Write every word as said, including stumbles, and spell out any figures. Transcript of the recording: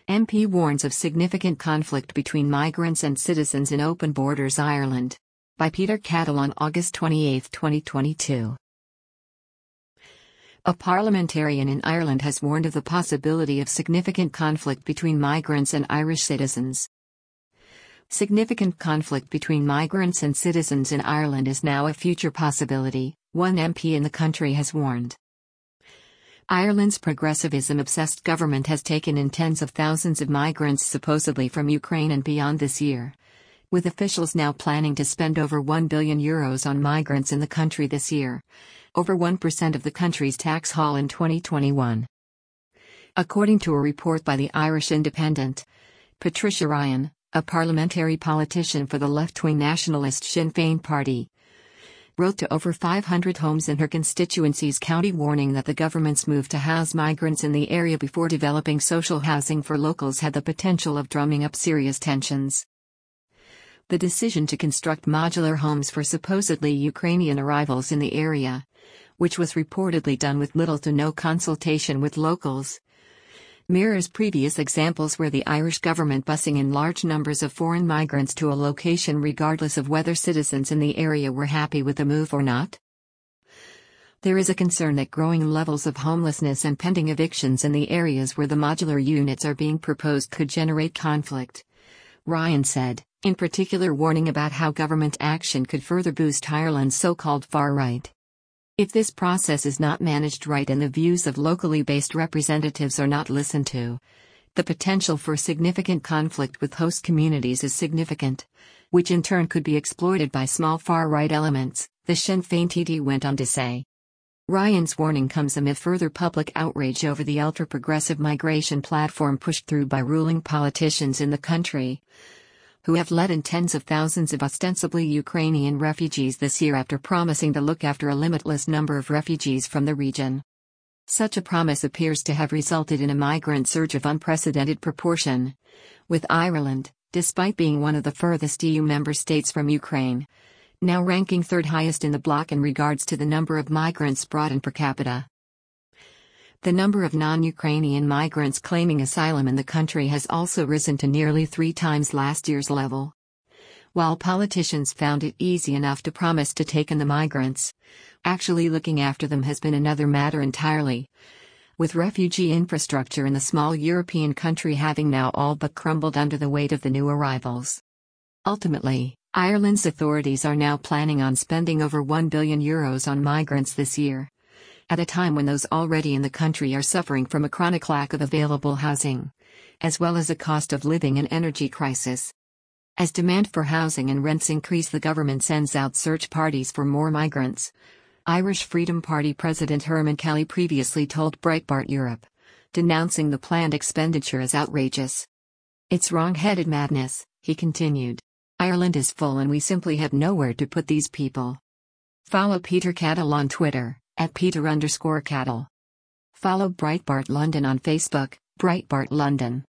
M P warns of significant conflict between migrants and citizens in open borders Ireland. By Peter Cattle on August twenty-eighth, twenty twenty-two. A parliamentarian in Ireland has warned of the possibility of significant conflict between migrants and Irish citizens. Significant conflict between migrants and citizens in Ireland is now a future possibility, one M P in the country has warned. Ireland's progressivism-obsessed government has taken in tens of thousands of migrants supposedly from Ukraine and beyond this year, with officials now planning to spend over one billion euros on migrants in the country this year, over one percent of the country's tax haul in twenty twenty-one. According to a report by the Irish Independent, Patricia Ryan, a parliamentary politician for the left-wing nationalist Sinn Féin party, wrote to over five hundred homes in her constituency's county warning that the government's move to house migrants in the area before developing social housing for locals had the potential of drumming up serious tensions. The decision to construct modular homes for supposedly Ukrainian arrivals in the area, which was reportedly done with little to no consultation with locals, mirrors previous examples where the Irish government busing in large numbers of foreign migrants to a location regardless of whether citizens in the area were happy with the move or not. There is a concern that growing levels of homelessness and pending evictions in the areas where the modular units are being proposed could generate conflict, Ryan said, in particular warning about how government action could further boost Ireland's so-called far right. If this process is not managed right and the views of locally based representatives are not listened to, the potential for significant conflict with host communities is significant, which in turn could be exploited by small far-right elements, the Sinn Féin T D went on to say. Ryan's warning comes amid further public outrage over the ultra-progressive migration platform pushed through by ruling politicians in the country, who have let in tens of thousands of ostensibly Ukrainian refugees this year after promising to look after a limitless number of refugees from the region. Such a promise appears to have resulted in a migrant surge of unprecedented proportion, with Ireland, despite being one of the furthest E U member states from Ukraine, now ranking third highest in the bloc in regards to the number of migrants brought in per capita. The number of non-Ukrainian migrants claiming asylum in the country has also risen to nearly three times last year's level. While politicians found it easy enough to promise to take in the migrants, actually looking after them has been another matter entirely, with refugee infrastructure in the small European country having now all but crumbled under the weight of the new arrivals. Ultimately, Ireland's authorities are now planning on spending over one billion euros on migrants this year, at a time when those already in the country are suffering from a chronic lack of available housing, as well as a cost of living and energy crisis. As demand for housing and rents increase, the government sends out search parties for more migrants. Irish Freedom Party President Herman Kelly previously told Breitbart Europe, denouncing the planned expenditure as outrageous. "It's wrong-headed madness," he continued. "Ireland is full and we simply have nowhere to put these people." Follow Peter Cattle on Twitter, at Peter underscore Cattle. Follow Breitbart London on Facebook, Breitbart London.